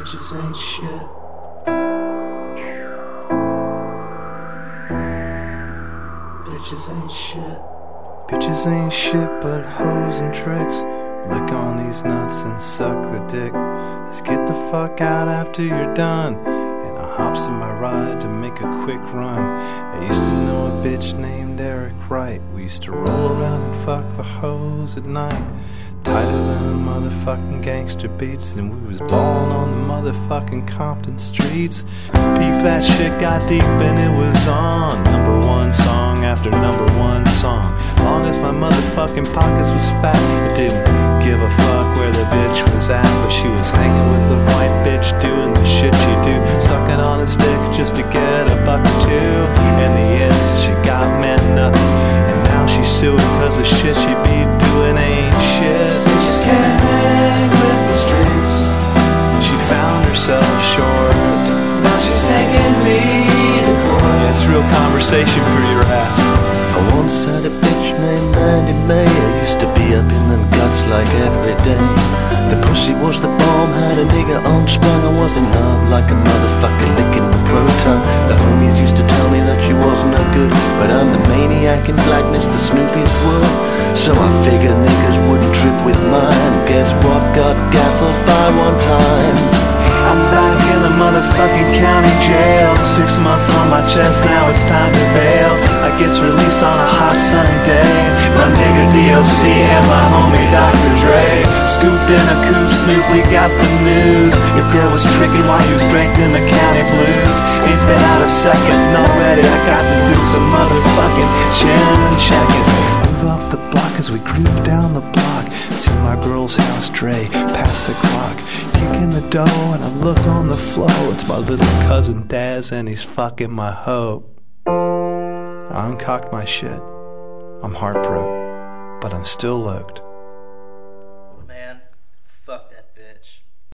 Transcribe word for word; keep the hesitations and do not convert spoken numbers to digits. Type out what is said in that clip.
Bitches ain't shit. Bitches ain't shit. Bitches ain't shit but hoes and tricks. Lick on these nuts and suck the dick. Let's get the fuck out after you're done. And I hops in my ride to make a quick run. I used to know a bitch named Eric Wright. We used to roll around and fuck the hoes at night. Tighter than motherfucking gangster beats. And we was ballin' on the motherfucking Compton streets. Peep, that shit got deep and it was on. Number one song after number one song. Long as my motherfucking pockets was fat, I didn't give a fuck where the bitch was at. But she was hanging with the white bitch, doing the shit she do, sucking on his dick just to get a buck or two. In the end, she got meant nothing, and now she's suing cause the shit she be doing ain't shit. Bitches can't hang with the streets. She found herself short. Now she's taking me to court. It's real conversation for your ass. I once had a bitch named Mandy May. I used to be up in them guts like every day. The pussy was the bomb, had a nigga unsprung. I was in love like a motherfucker licking the proton. The homies used to tell me that she wasn't no good, but I'm the maniac in black Mister Snoopy's wood. So I figured niggas wouldn't trip with mine. Guess what? Got gaffled by one time. I'm back in the motherfucking county jail. Six months on my chest, now it's time to bail. I gets released on a hot sunny day. My nigga D O C and my homie Doctor Dre scooped in a coupe, Snoop, we got the news. Your girl was tricking while you was drinking the county blues. Ain't been out a second, already I got to do some motherfucking chin checking. Move up the block as we groove down the block. See my girl's house, Dre, past the clock. Kicking the dough and I look on the floor. It's my little cousin Daz and he's fucking my hoe. I uncocked my shit. I'm heartbroken, but I'm still loaked.